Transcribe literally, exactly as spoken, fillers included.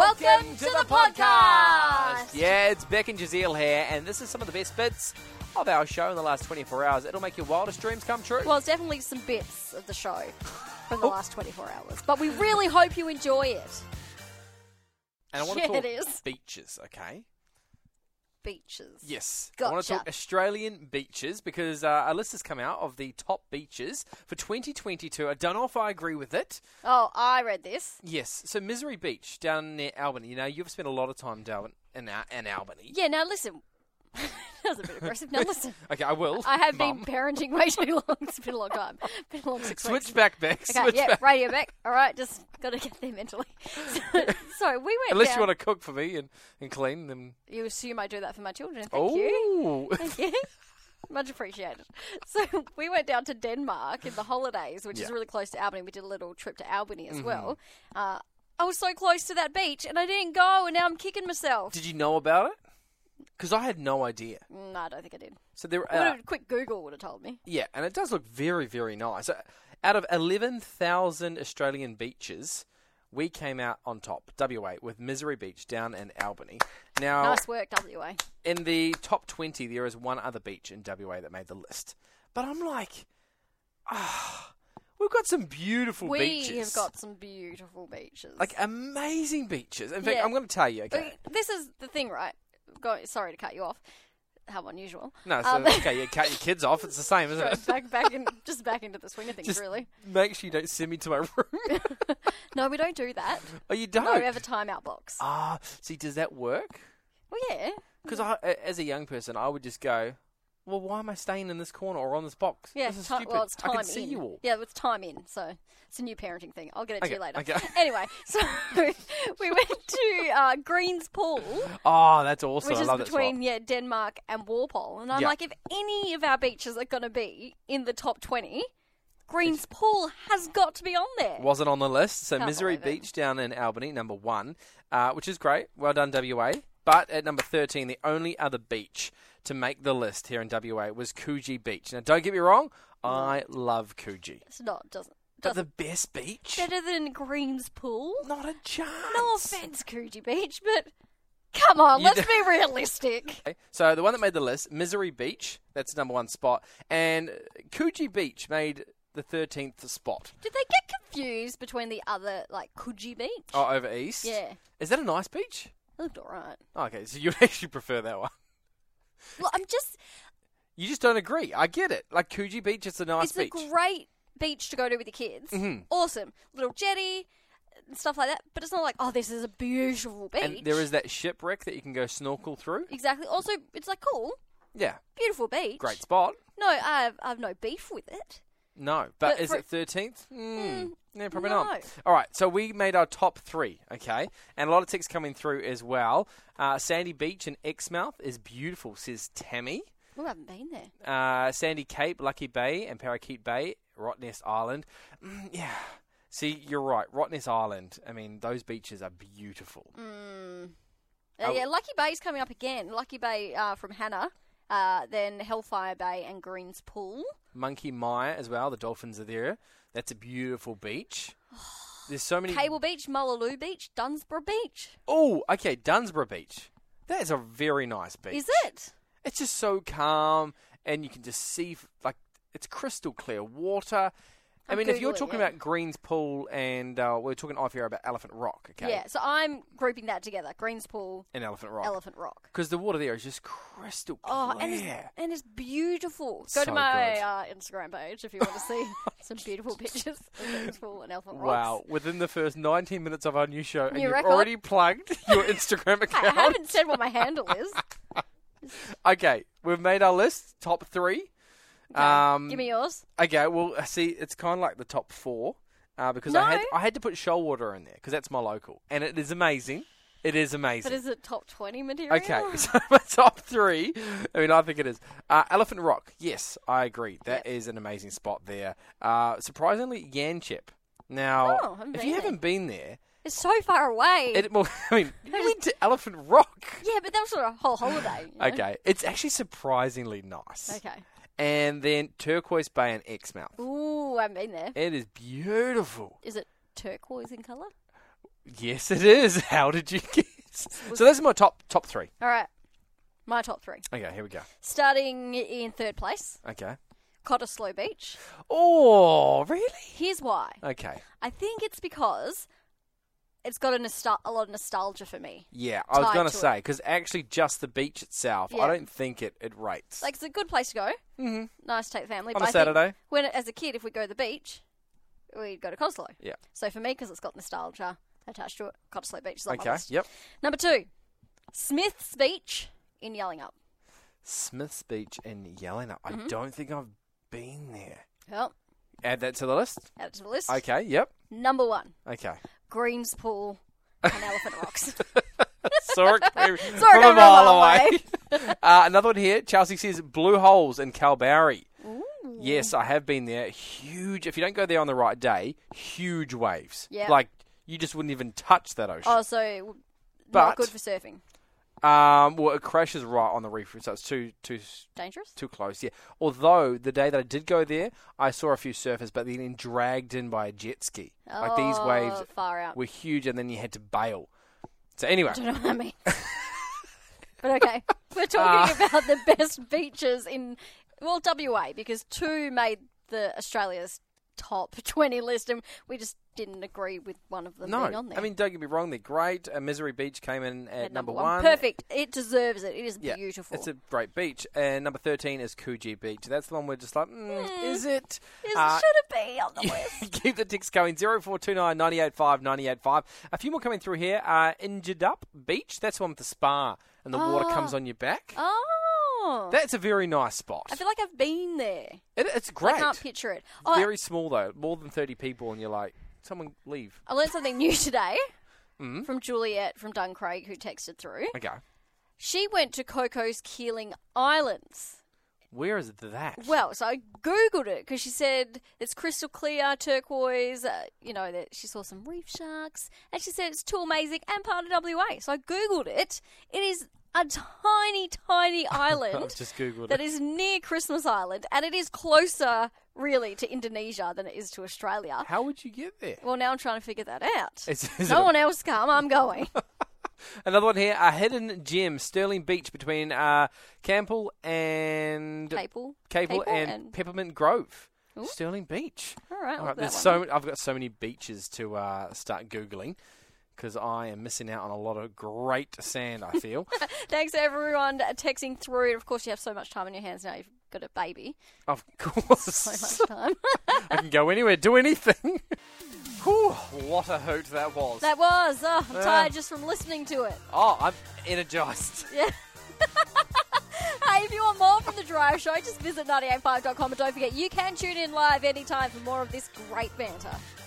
Welcome to the podcast! Yeah, it's Beck and Jazeel here, and this is some of the best bits of our show in the last twenty-four hours. It'll make your wildest dreams come true. Well, it's definitely some bits of the show from the last twenty-four hours, but we really hope you enjoy it. And I want Yeah, to talk it is. beaches, okay? Beaches. Yes. I want to Gotcha. talk Australian beaches because uh, a list has come out of the top beaches for twenty twenty-two. I don't know if I agree with it. Oh, I read this. Yes. So Misery Beach down near Albany. You know, you've spent a lot of time down in, Al- in Albany. Yeah, now listen. That was a bit aggressive. Now listen. Okay, I will. I have Mum. been parenting way too long. It's been a long time. Been a long six Switch weeks. back, Beck. Okay, Switch yeah, back. radio back. All right, just got to get there mentally. So, so we went Unless down. you want to cook for me and, and clean them. You assume I do that for my children. Thank you. Oh. Thank you. Much appreciated. So we went down to Denmark in the holidays, which is Yeah. really close to Albany. We did a little trip to Albany as Mhm. well. Uh, I was so close to that beach, and I didn't go, and now I'm kicking myself. Did you know about it? Because I had no idea. No, I don't think I did. So there, Uh, uh, a quick Google would have told me. yeah, and it does look very, very nice. Uh, Out of eleven thousand Australian beaches, we came out on top, W A, with Misery Beach down in Albany. Now, Nice work, W A. in the top twenty, there is one other beach in W A that made the list. But I'm like, ah, we've got some beautiful We beaches. have got some beautiful beaches. like amazing beaches. In fact, Yeah. I'm going to tell you. Okay, Okay, this is the thing, right? Go, sorry to cut you off. How unusual. no, so, Um, okay, you cut your kids off. It's the same, isn't Go it? back, back in, just back into the swing of things, Just really. Make sure you don't send me to my room. No, we don't do that. Oh, you don't? No, we have a timeout box. Ah, see, does that work? Well, yeah. Because I, a- as a young person, I would just go, well, why am I staying in this corner or on this box? Yeah, This is ti- stupid. well, it's time I can see in. you all. Yeah, it's time in, so it's a new parenting thing. I'll get it to Okay, you later. okay. Anyway, so we went to uh, Greens Pool, Oh, that's awesome. which I is love that between spot. yeah Denmark and Walpole, and I'm Yeah. like, if any of our beaches are going to be in the top twenty, Greens Pool has got to be on there. Wasn't on the list. So Can't Misery believe it. Beach down in Albany, number one, uh, which is great. Well done, W A. But at number thirteen, the only other beach to make the list here in W A was Coogee Beach. Now, don't get me wrong, I love Coogee. It's not doesn't But the doesn't best beach? better than Greens Pool. Not a chance. No offense, Coogee Beach, but come on, You let's d- be realistic. Okay, so the one that made the list, Misery Beach, that's number one spot. And Coogee Beach made the thirteenth spot. Did they get confused between the other, like, Coogee Beach? Oh, over east? Yeah, Is that a nice beach? it looked alright. Oh, okay, so you actually prefer that one. Well, I'm just, You just don't agree. I get it. Like Coogee Beach, it's a nice it's beach. a great beach to go to with your kids. Mhm. Awesome. Little jetty and stuff like that. But it's not like, oh, this is a beautiful beach. And there is that shipwreck that you can go snorkel through. Exactly. Also, it's like, cool, Yeah, beautiful beach. great spot. No, I have, I have no beef with it. No, but, But is for- it thirteenth? Mm, yeah, probably no. not. All right, so we made our top three, okay? And a lot of texts coming through as well. Uh, Sandy Beach in Exmouth is beautiful, says Tammy. Oh, I haven't been there. Uh, Sandy Cape, Lucky Bay, and Parakeet Bay, Rottnest Island. Mm, yeah. See, you're right. Rottnest Island, I mean, those beaches are beautiful. Mm. Uh, Oh. yeah, Lucky Bay's coming up again. Lucky Bay uh, from Hannah. Uh, then Hellfire Bay and Greens Pool. Monkey Mire as well, the dolphins are there. That's a beautiful beach. There's so many... Cable Beach, Mullaloo Beach, Dunsborough Beach. Oh, okay, Dunsborough Beach. That is a very nice beach. Is it? It's just so calm, and you can just see, like, it's crystal clear water. I I'm mean, if you're Googling talking it. about Greens Pool and uh, we're talking off here about Elephant Rock, okay? Yeah, so I'm grouping that together. Greens Pool, And Elephant Rock. Elephant Rock. Because the water there is just crystal clear. Oh, and it's, and it's beautiful. Go So to my good. uh, Instagram page if you want to see some beautiful pictures of Greens Pool and Elephant Rocks. Wow, within the first nineteen minutes of our new show, and New you've record? already plugged your Instagram Hey, account. I haven't said what my handle is. Okay, we've made our list, top three. Okay, Um, give me yours. Okay, well, see, it's kind of like the top four uh, because I had No. I had to put Shoalwater in there because that's my local, and it is amazing. It is amazing. But is it top twenty material? Okay, so my top three, I mean, I think it is. Uh, Elephant Rock, yes, I agree. That Yep. is an amazing spot there. Uh, surprisingly, Yanchep. Now, Oh, I haven't if been you there. haven't been there, It's so far away. it, well, I mean, you went to Elephant Rock. yeah, but that was a whole holiday. you know? Okay, it's actually surprisingly nice. Okay. And then Turquoise Bay and Exmouth. Ooh, I haven't been there. It is beautiful. Is it turquoise in colour? Yes, it is. How did you guess? So those are my top top three. All right. My top three. Okay, here we go. Starting in third place, Okay. Cottesloe Beach. Oh, really? Here's why. Okay. I think it's because it's got a, nostal- a lot of nostalgia for me. Yeah, I was Tied going to to it. say, because actually just the beach itself, Yeah. I don't think it, it rates. Like, it's a good place to go. mm-hmm. Nice to take the family. On but a I think Saturday. when, as a kid, if we go to the beach, we'd go to Cottesloe. Yeah. So for me, because it's got nostalgia attached to it, Cottesloe Beach is on my Okay, list. yep. Number two, Smith's Beach in Yellingup. Smith's Beach in Yellingup. I Mhm. don't think I've been there. Well, Add that to the list. add it to the list. Okay, yep. Number one, Okay. Greens Pool and Elephant Rocks. Saw it clear Saw it from a coming mile a mile away. uh, another one here. Chelsea says Blue Holes in Kalbarri. Ooh. Yes, I have been there. Huge. If you don't go there on the right day, huge waves. Yeah. Like, you just wouldn't even touch that ocean. Oh, so But- not good for surfing. Um, well, it crashes right on the reef, so it's too too Dangerous? too close. Yeah. Although the day that I did go there, I saw a few surfers, but then dragged in by a jet ski. Like these Oh, waves far out. were huge, and then you had to bail. So anyway, I don't know what that means. But okay, we're talking Uh, about the best beaches in, well, W A, because two made the Australia's top twenty list, and we just didn't agree with one of them no, being on there. I mean, don't get me wrong, they're great. Uh, Misery Beach came in at, At number, number one. one. Perfect. It deserves it. It is Yeah, beautiful. It's a great beach. And number thirteen is Coogee Beach. That's the one we're just like, mm, Mm. is it? Is- Uh, should it be on the list? Keep the ticks going. zero four two nine, nine eight five, nine eight five. A few more coming through here. Uh, Injured Up Beach. That's the one with the spa and the water Oh. comes on your back. Oh. That's a very nice spot. I feel like I've been there. It, it's great. I can't picture it. Oh, Very small, though. More than thirty people, and you're like, someone leave. I learned something new today Mm. from Juliet from Duncraig, who texted through. Okay. She went to Coco's Keeling Islands. Where is that? Well, so I Googled it because she said it's crystal clear, turquoise, uh, you know, that she saw some reef sharks. And she said it's too amazing and part of W A. So I Googled it. It is a tiny, tiny island I've just Googled that it. is near Christmas Island. And it is closer, really, to Indonesia than it is to Australia. How would you get there? Well, now I'm trying to figure that out. Is, is No it a- one else come, I'm going. Another one here, a hidden gem, Stirling Beach between uh, Campbell and Capel. Capel Capel and, and- Peppermint Grove. Ooh. Sterling Beach. All right, All look right, at there's that so one. I've got so many beaches to uh, start googling because I am missing out on a lot of great sand. I feel. Thanks everyone texting through. Of course, you have so much time on your hands now. You've got a baby. Of course, So much time. I can go anywhere, do anything. Whew, what a hoot that was. That was. Oh, I'm Yeah. tired just from listening to it. Oh, I'm energized. Yeah. Hey, if you want more from The Drive Show, just visit ninety eight five dot com and don't forget you can tune in live anytime for more of this great banter.